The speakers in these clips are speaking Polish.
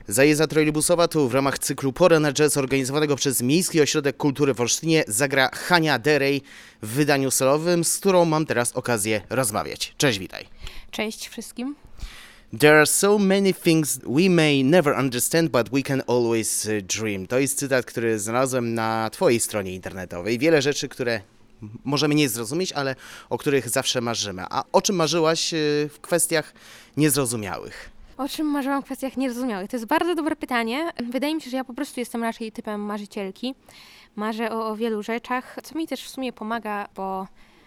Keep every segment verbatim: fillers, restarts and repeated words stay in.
Zajeżdża trolejbusowa tu w ramach cyklu Pora na Jazz organizowanego przez Miejski Ośrodek Kultury w Olsztynie zagra Hania Derej w wydaniu solowym, z którą mam teraz okazję rozmawiać. Cześć, witaj. Cześć wszystkim. There are so many things we may never understand, but we can always dream. To jest cytat, który znalazłem na twojej stronie internetowej. Wiele rzeczy, które możemy nie zrozumieć, ale o których zawsze marzymy. A o czym marzyłaś w kwestiach niezrozumiałych? O czym marzyłam w kwestiach niezrozumiałych? To jest bardzo dobre pytanie. Wydaje mi się, że ja po prostu jestem raczej typem marzycielki. Marzę o, o wielu rzeczach, co mi też w sumie pomaga, bo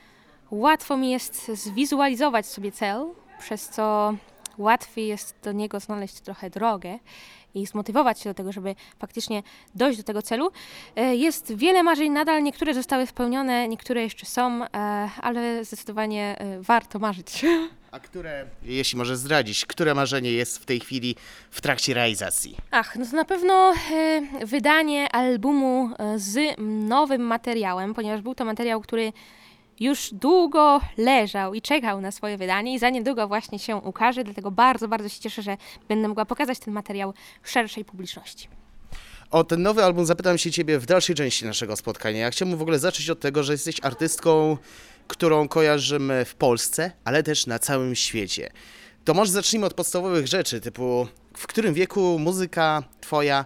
łatwo mi jest zwizualizować sobie cel, przez co łatwiej jest do niego znaleźć trochę drogę i zmotywować się do tego, żeby faktycznie dojść do tego celu. Jest wiele marzeń nadal, niektóre zostały spełnione, niektóre jeszcze są, ale zdecydowanie warto marzyć. A które, jeśli możesz zdradzić, które marzenie jest w tej chwili w trakcie realizacji? Ach, no to na pewno e, wydanie albumu z nowym materiałem, ponieważ był to materiał, który już długo leżał i czekał na swoje wydanie i za niedługo właśnie się ukaże, dlatego bardzo, bardzo się cieszę, że będę mogła pokazać ten materiał szerszej publiczności. O ten nowy album zapytam się ciebie w dalszej części naszego spotkania. Ja chciałbym w ogóle zacząć od tego, że jesteś artystką, którą kojarzymy w Polsce, ale też na całym świecie. To może zacznijmy od podstawowych rzeczy, typu w którym wieku muzyka twoja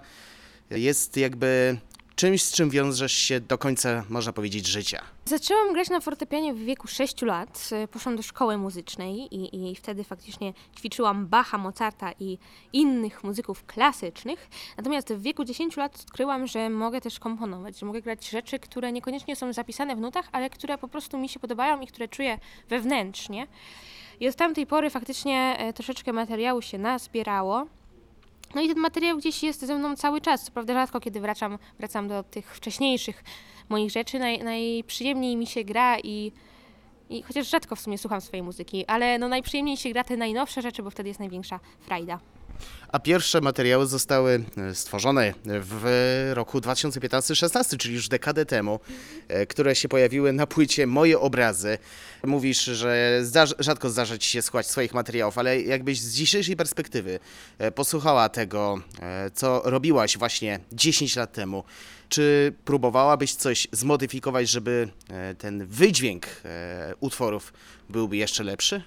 jest jakby czymś, z czym wiążesz się do końca, można powiedzieć, życia. Zaczęłam grać na fortepianie w wieku sześciu lat. Poszłam do szkoły muzycznej i, i wtedy faktycznie ćwiczyłam Bacha, Mozarta i innych muzyków klasycznych. Natomiast w wieku dziesięciu lat odkryłam, że mogę też komponować, że mogę grać rzeczy, które niekoniecznie są zapisane w nutach, ale które po prostu mi się podobają i które czuję wewnętrznie. I od tamtej pory faktycznie troszeczkę materiału się nazbierało. No i ten materiał gdzieś jest ze mną cały czas. Co prawda rzadko kiedy wracam, wracam do tych wcześniejszych moich rzeczy. Naj, najprzyjemniej mi się gra i, i chociaż rzadko w sumie słucham swojej muzyki, ale no najprzyjemniej się gra te najnowsze rzeczy, bo wtedy jest największa frajda. A pierwsze materiały zostały stworzone w roku dwa tysiące piętnastym szesnastym, czyli już dekadę temu, które się pojawiły na płycie Moje Obrazy. Mówisz, że zdarzy, rzadko zdarza ci się słuchać swoich materiałów, ale jakbyś z dzisiejszej perspektywy posłuchała tego, co robiłaś właśnie dziesięć lat temu, czy próbowałabyś coś zmodyfikować, żeby ten wydźwięk utworów byłby jeszcze lepszy?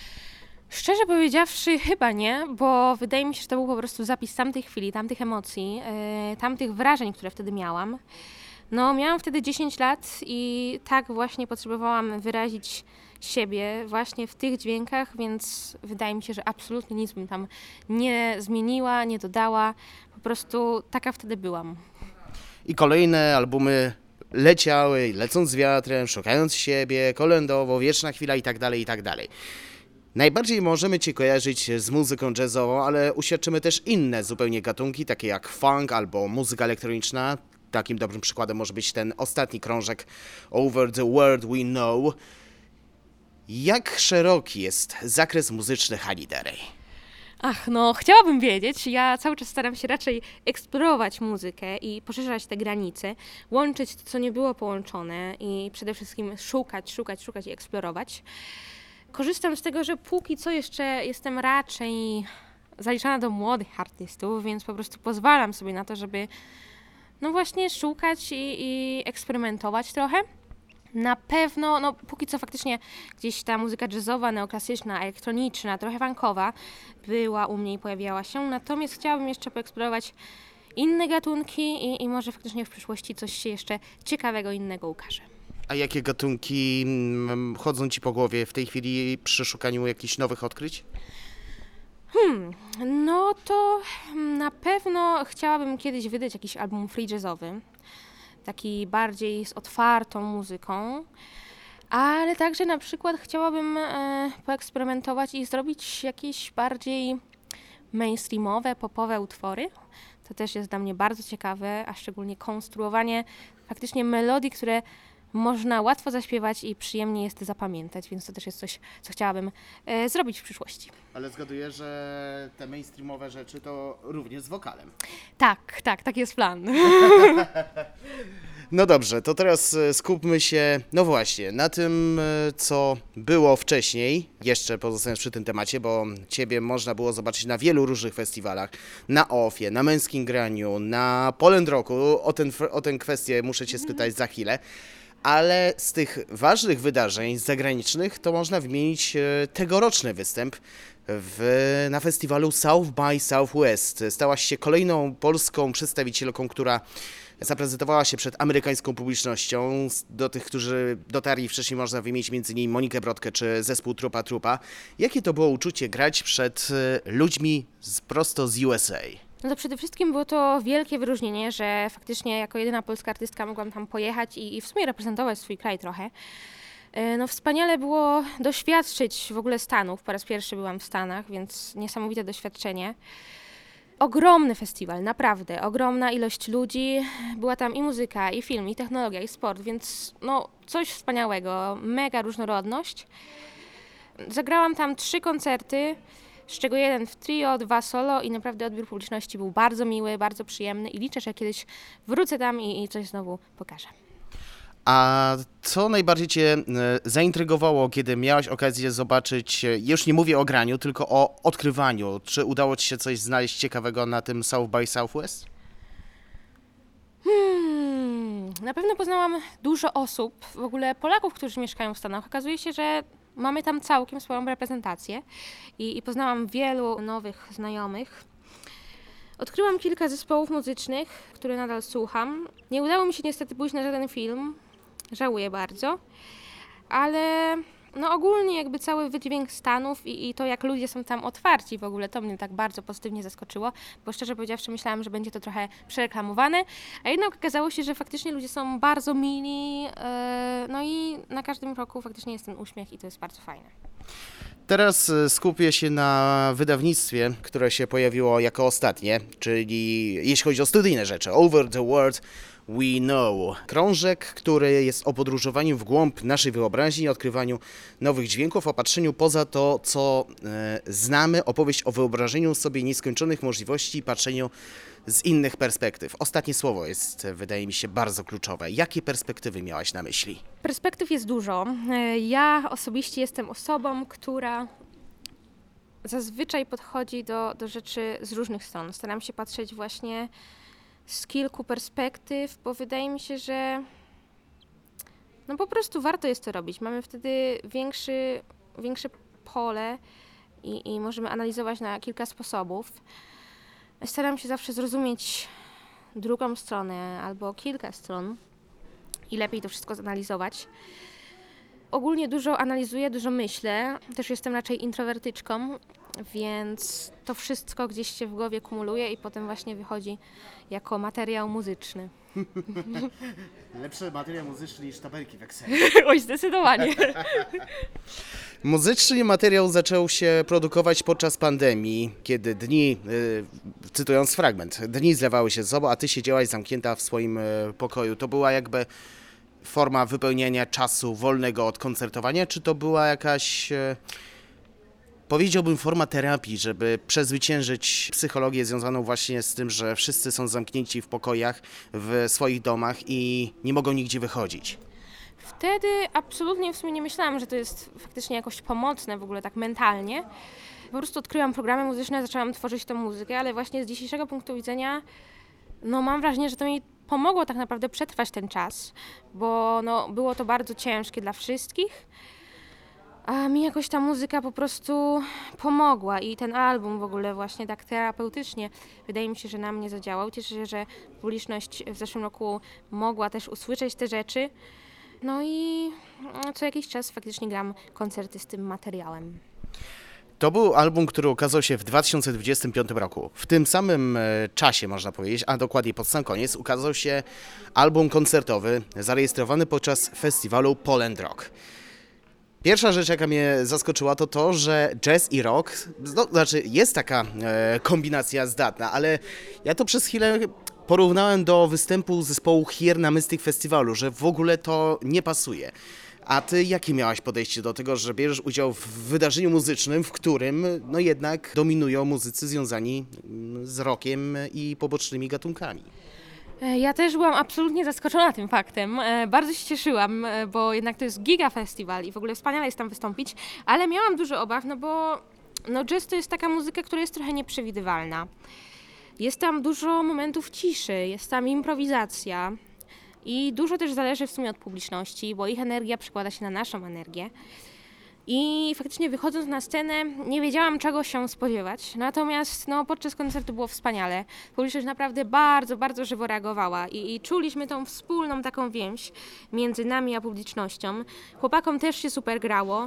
Szczerze powiedziawszy, chyba nie, bo wydaje mi się, że to był po prostu zapis tamtej chwili, tamtych emocji, yy, tamtych wrażeń, które wtedy miałam. No, miałam wtedy dziesięć lat i tak właśnie potrzebowałam wyrazić siebie właśnie w tych dźwiękach, więc wydaje mi się, że absolutnie nic bym tam nie zmieniła, nie dodała. Po prostu taka wtedy byłam. I kolejne albumy leciały, lecąc z wiatrem, szukając siebie, kolędowo, wieczna chwila i tak dalej, i tak dalej. Najbardziej możemy cię kojarzyć z muzyką jazzową, ale uświadczymy też inne zupełnie gatunki, takie jak funk albo muzyka elektroniczna. Takim dobrym przykładem może być ten ostatni krążek Over the World We Know. Jak szeroki jest zakres muzyczny Hani Derej? Ach, no chciałabym wiedzieć. Ja cały czas staram się raczej eksplorować muzykę i poszerzać te granice, łączyć to, co nie było połączone i przede wszystkim szukać, szukać, szukać i eksplorować. Korzystam z tego, że póki co jeszcze jestem raczej zaliczana do młodych artystów, więc po prostu pozwalam sobie na to, żeby no właśnie szukać i, i eksperymentować trochę. Na pewno, no póki co faktycznie gdzieś ta muzyka jazzowa, neoklasyczna, elektroniczna, trochę funkowa była u mnie i pojawiała się, natomiast chciałabym jeszcze poeksplorować inne gatunki i, i może faktycznie w przyszłości coś się jeszcze ciekawego innego ukaże. A jakie gatunki chodzą ci po głowie w tej chwili przy szukaniu jakichś nowych odkryć? Hmm, no to na pewno chciałabym kiedyś wydać jakiś album free jazzowy, taki bardziej z otwartą muzyką, ale także na przykład chciałabym e, poeksperymentować i zrobić jakieś bardziej mainstreamowe, popowe utwory. To też jest dla mnie bardzo ciekawe, a szczególnie konstruowanie faktycznie melodii, które można łatwo zaśpiewać i przyjemnie jest zapamiętać, więc to też jest coś, co chciałabym e, zrobić w przyszłości. Ale zgaduję, że te mainstreamowe rzeczy to również z wokalem. Tak, tak, tak jest plan. No dobrze, to teraz e, skupmy się, no właśnie, na tym, e, co było wcześniej, jeszcze pozostając przy tym temacie, bo Ciebie można było zobaczyć na wielu różnych festiwalach, na O F ie, na Męskim Graniu, na Poland Rocku, o, ten, o tę kwestię muszę Cię spytać za chwilę, ale z tych ważnych wydarzeń zagranicznych to można wymienić e, tegoroczny występ w, na festiwalu South by Southwest. Stałaś się kolejną polską przedstawicielką, która zaprezentowała się przed amerykańską publicznością. Do tych, którzy dotarli wcześniej, można wymienić między innymi Monikę Brodkę czy zespół Trupa Trupa. Jakie to było uczucie grać przed e, ludźmi z, prosto z U S A? No to przede wszystkim było to wielkie wyróżnienie, że faktycznie jako jedyna polska artystka mogłam tam pojechać i, i w sumie reprezentować swój kraj trochę. No wspaniale było doświadczyć w ogóle Stanów. Po raz pierwszy byłam w Stanach, więc niesamowite doświadczenie. Ogromny festiwal, naprawdę. Ogromna ilość ludzi. Była tam i muzyka, i film, i technologia, i sport, więc no coś wspaniałego. Mega różnorodność. Zagrałam tam trzy koncerty, z czego jeden w trio, dwa solo i naprawdę odbiór publiczności był bardzo miły, bardzo przyjemny i liczę, że kiedyś wrócę tam i, i coś znowu pokażę. A co najbardziej Cię e, zaintrygowało, kiedy miałaś okazję zobaczyć, e, już nie mówię o graniu, tylko o odkrywaniu. Czy udało Ci się coś znaleźć ciekawego na tym South by Southwest? Hmm, na pewno poznałam dużo osób, w ogóle Polaków, którzy mieszkają w Stanach. Okazuje się, że mamy tam całkiem swoją reprezentację i, i poznałam wielu nowych znajomych. Odkryłam kilka zespołów muzycznych, które nadal słucham. Nie udało mi się niestety pójść na żaden film, żałuję bardzo, ale no ogólnie jakby cały wydźwięk Stanów i, i to, jak ludzie są tam otwarci w ogóle, to mnie tak bardzo pozytywnie zaskoczyło, bo szczerze powiedziawszy myślałam, że będzie to trochę przereklamowane, a jednak okazało się, że faktycznie ludzie są bardzo mili, yy, no i na każdym kroku faktycznie jest ten uśmiech i to jest bardzo fajne. Teraz skupię się na wydawnictwie, które się pojawiło jako ostatnie, czyli jeśli chodzi o studyjne rzeczy, Over the World We Know. Krążek, który jest o podróżowaniu w głąb naszej wyobraźni, odkrywaniu nowych dźwięków, o patrzeniu poza to, co e, znamy, opowieść o wyobrażeniu sobie nieskończonych możliwości i patrzeniu z innych perspektyw. Ostatnie słowo jest, wydaje mi się, bardzo kluczowe. Jakie perspektywy miałaś na myśli? Perspektyw jest dużo. Ja osobiście jestem osobą, która zazwyczaj podchodzi do, do rzeczy z różnych stron. Staram się patrzeć właśnie z kilku perspektyw, bo wydaje mi się, że no po prostu warto jest to robić. Mamy wtedy większy, większe pole i, i możemy analizować na kilka sposobów. Staram się zawsze zrozumieć drugą stronę albo kilka stron i lepiej to wszystko zanalizować. Ogólnie dużo analizuję, dużo myślę. Też jestem raczej introwertyczką, więc to wszystko gdzieś się w głowie kumuluje i potem właśnie wychodzi jako materiał muzyczny. Lepszy materiał muzyczny niż tabelki w Excelu. Oj, zdecydowanie. Muzyczny materiał zaczął się produkować podczas pandemii, kiedy dni, y, cytując fragment, dni zlewały się z sobą, a ty siedziałaś zamknięta w swoim y, pokoju. To była jakby forma wypełniania czasu wolnego od koncertowania, czy to była jakaś, y, powiedziałbym, forma terapii, żeby przezwyciężyć psychologię związaną właśnie z tym, że wszyscy są zamknięci w pokojach, w swoich domach i nie mogą nigdzie wychodzić? Wtedy absolutnie w sumie nie myślałam, że to jest faktycznie jakoś pomocne w ogóle tak mentalnie. Po prostu odkryłam programy muzyczne, zaczęłam tworzyć tę muzykę, ale właśnie z dzisiejszego punktu widzenia no mam wrażenie, że to mi pomogło tak naprawdę przetrwać ten czas, bo no, było to bardzo ciężkie dla wszystkich, a mi jakoś ta muzyka po prostu pomogła i ten album w ogóle właśnie tak terapeutycznie wydaje mi się, że na mnie zadziałał. Cieszę się, że publiczność w zeszłym roku mogła też usłyszeć te rzeczy. No i co jakiś czas faktycznie gram koncerty z tym materiałem. To był album, który ukazał się w dwa tysiące dwudziestym piątym roku. W tym samym czasie, można powiedzieć, a dokładniej pod sam koniec, ukazał się album koncertowy zarejestrowany podczas festiwalu Poland Rock. Pierwsza rzecz, jaka mnie zaskoczyła, to to, że jazz i rock, no, znaczy jest taka e, kombinacja zdatna, ale ja to przez chwilę porównałem do występu zespołu Here na Mystic Festiwalu, że w ogóle to nie pasuje. A ty jakie miałaś podejście do tego, że bierzesz udział w wydarzeniu muzycznym, w którym no jednak dominują muzycy związani z rockiem i pobocznymi gatunkami? E, Ja też byłam absolutnie zaskoczona tym faktem. E, Bardzo się cieszyłam, e, bo jednak to jest giga festiwal i w ogóle wspaniale jest tam wystąpić, ale miałam dużo obaw, no bo no jazz to jest taka muzyka, która jest trochę nieprzewidywalna. Jest tam dużo momentów ciszy, jest tam improwizacja i dużo też zależy w sumie od publiczności, bo ich energia przekłada się na naszą energię. I faktycznie wychodząc na scenę nie wiedziałam czego się spodziewać, natomiast no, podczas koncertu było wspaniale. Publiczność naprawdę bardzo, bardzo żywo reagowała i, i czuliśmy tą wspólną taką więź między nami a publicznością. Chłopakom też się super grało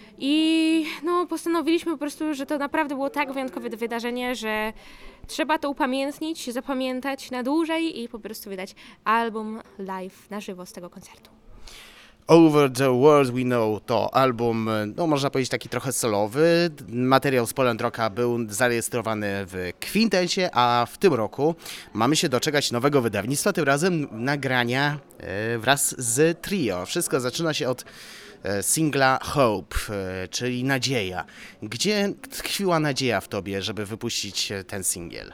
i no, postanowiliśmy po prostu, że to naprawdę było tak wyjątkowe wydarzenie, że trzeba to upamiętnić, zapamiętać na dłużej i po prostu wydać album live na żywo z tego koncertu. All Over the World We Know to album, no można powiedzieć taki trochę solowy. Materiał z Poland Rocka był zarejestrowany w Kwintencie, a w tym roku mamy się doczekać nowego wydawnictwa, tym razem nagrania e, wraz z trio. Wszystko zaczyna się od e, singla Hope, e, czyli nadzieja. Gdzie tkwiła nadzieja w tobie, żeby wypuścić e, ten singiel?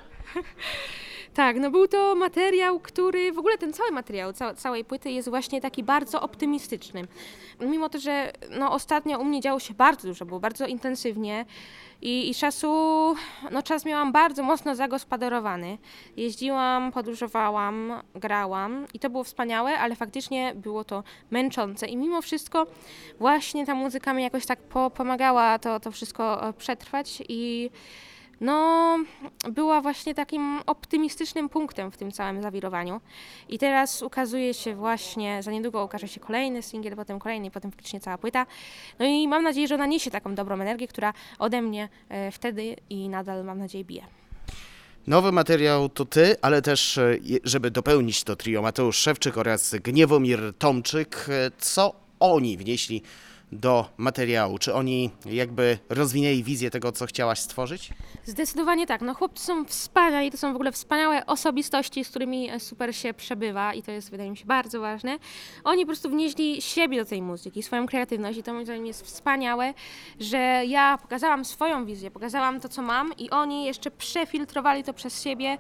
Tak, no był to materiał, który, w ogóle ten cały materiał ca- całej płyty jest właśnie taki bardzo optymistyczny. Mimo to, że no, ostatnio u mnie działo się bardzo dużo, było bardzo intensywnie i, i czasu, no czas miałam bardzo mocno zagospodarowany. Jeździłam, podróżowałam, grałam i to było wspaniałe, ale faktycznie było to męczące i mimo wszystko właśnie ta muzyka mi jakoś tak po- pomagała to, to wszystko e, przetrwać i no, była właśnie takim optymistycznym punktem w tym całym zawirowaniu. I teraz ukazuje się właśnie, za niedługo ukaże się kolejny singiel, potem kolejny, potem faktycznie cała płyta. No i mam nadzieję, że ona niesie taką dobrą energię, która ode mnie e, wtedy i nadal, mam nadzieję, bije. Nowy materiał to ty, ale też, e, żeby dopełnić to trio, Mateusz Szewczyk oraz Gniewomir Tomczyk. E, Co oni wnieśli do materiału? Czy oni jakby rozwinęli wizję tego, co chciałaś stworzyć? Zdecydowanie tak. No chłopcy są wspaniali, to są w ogóle wspaniałe osobistości, z którymi super się przebywa i to jest, wydaje mi się, bardzo ważne. Oni po prostu wnieśli siebie do tej muzyki, swoją kreatywność i to moim zdaniem jest wspaniałe, że ja pokazałam swoją wizję, pokazałam to, co mam i oni jeszcze przefiltrowali to przez siebie.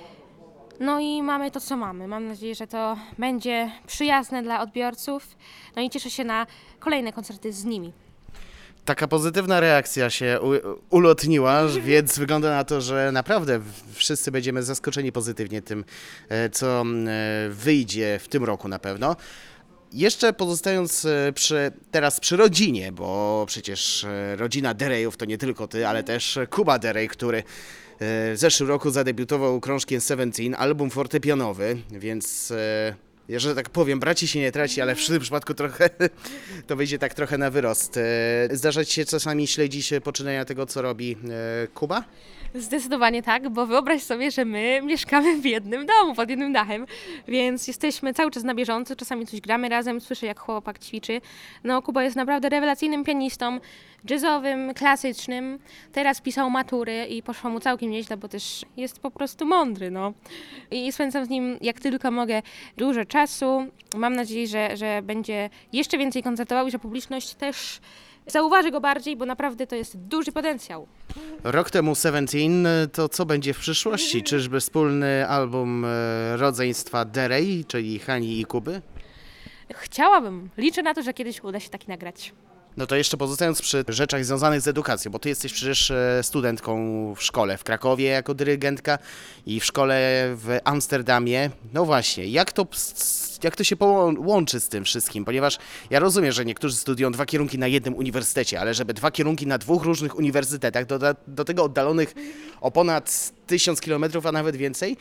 No i mamy to, co mamy. Mam nadzieję, że to będzie przyjazne dla odbiorców. No i cieszę się na kolejne koncerty z nimi. Taka pozytywna reakcja się u- ulotniła, więc wygląda na to, że naprawdę wszyscy będziemy zaskoczeni pozytywnie tym, e, co e, wyjdzie w tym roku na pewno. Jeszcze pozostając e, przy, teraz przy rodzinie, bo przecież e, rodzina Derejów to nie tylko ty, ale też Kuba Derej, który e, w zeszłym roku zadebiutował krążkiem Seventeen, album fortepianowy, więc e, ja, że tak powiem, braci się nie traci, ale w tym przypadku trochę to wyjdzie tak trochę na wyrost. E, Zdarza ci się czasami śledzić poczynania tego, co robi e, Kuba? Zdecydowanie tak, bo wyobraź sobie, że my mieszkamy w jednym domu, pod jednym dachem, więc jesteśmy cały czas na bieżąco, czasami coś gramy razem, słyszę jak chłopak ćwiczy. No Kuba jest naprawdę rewelacyjnym pianistą, jazzowym, klasycznym. Teraz pisał matury i poszło mu całkiem nieźle, bo też jest po prostu mądry, no. I spędzam z nim jak tylko mogę dużo czasu. Mam nadzieję, że, że będzie jeszcze więcej koncertował i że publiczność też zauważy go bardziej, bo naprawdę to jest duży potencjał. Rok temu Seventeen, to co będzie w przyszłości? Czyżby wspólny album e, rodzeństwa Derej, czyli Hani i Kuby? Chciałabym, liczę na to, że kiedyś uda się taki nagrać. No to jeszcze pozostając przy rzeczach związanych z edukacją, bo ty jesteś przecież e, studentką w szkole w Krakowie jako dyrygentka i w szkole w Amsterdamie. No właśnie, jak to, jak to się połączy z tym wszystkim? Ponieważ ja rozumiem, że niektórzy studiują dwa kierunki na jednym uniwersytecie, ale żeby dwa kierunki na dwóch różnych uniwersytetach, do, do tego oddalonych o ponad tysiąc kilometrów, a nawet więcej,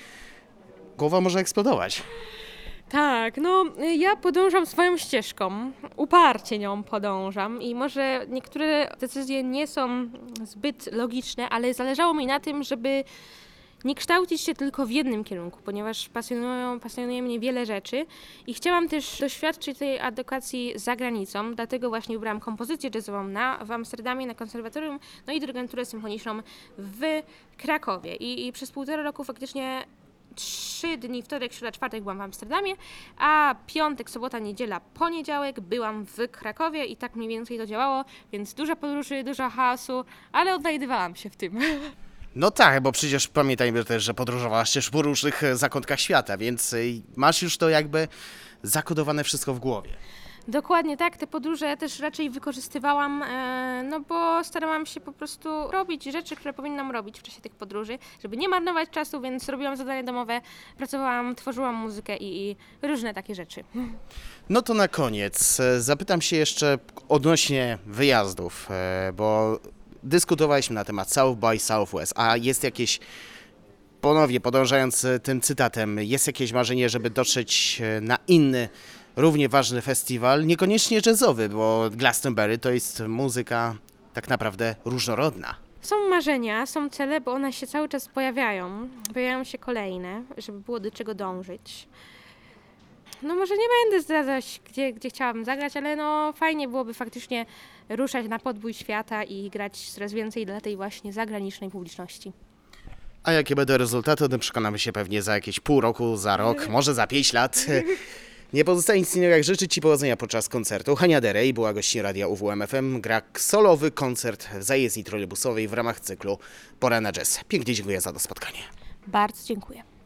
głowa może eksplodować. Tak, no ja podążam swoją ścieżką, uparcie nią podążam i może niektóre decyzje nie są zbyt logiczne, ale zależało mi na tym, żeby nie kształcić się tylko w jednym kierunku, ponieważ pasjonują, pasjonuje mnie wiele rzeczy i chciałam też doświadczyć tej edukacji za granicą, dlatego właśnie wybrałam kompozycję jazzową na, w Amsterdamie na konserwatorium, no i dyrygenturę symfoniczną w Krakowie i, i przez półtora roku faktycznie trzy dni, wtorek, środa, czwartek byłam w Amsterdamie, a piątek, sobota, niedziela, poniedziałek byłam w Krakowie i tak mniej więcej to działało, więc dużo podróży, dużo chaosu, ale odnajdywałam się w tym. No tak, bo przecież pamiętajmy też, że podróżowałaś też po różnych e, zakątkach świata, więc e, masz już to jakby zakodowane wszystko w głowie. Dokładnie tak, te podróże też raczej wykorzystywałam, e, no bo starałam się po prostu robić rzeczy, które powinnam robić w czasie tych podróży, żeby nie marnować czasu, więc robiłam zadania domowe, pracowałam, tworzyłam muzykę i, i różne takie rzeczy. No to na koniec e, zapytam się jeszcze odnośnie wyjazdów, e, bo dyskutowaliśmy na temat South by Southwest, a jest jakieś, ponownie podążając e, tym cytatem, jest jakieś marzenie, żeby dotrzeć e, na inny, równie ważny festiwal, niekoniecznie jazzowy, bo Glastonbury to jest muzyka tak naprawdę różnorodna. Są marzenia, są cele, bo one się cały czas pojawiają, pojawiają się kolejne, żeby było do czego dążyć. No może nie będę zdradzać, gdzie, gdzie chciałabym zagrać, ale no fajnie byłoby faktycznie ruszać na podbój świata i grać coraz więcej dla tej właśnie zagranicznej publiczności. A jakie będą rezultaty, o tym przekonamy się pewnie za jakieś pół roku, za rok, może za pięć lat. Nie pozostaje nic innego jak życzyć Ci powodzenia podczas koncertu. Hania Derej była gościnią radia U W M F M, gra solowy koncert w zajezdni trolejbusowej w ramach cyklu Pora na jazz. Pięknie dziękuję za to spotkanie. Bardzo dziękuję.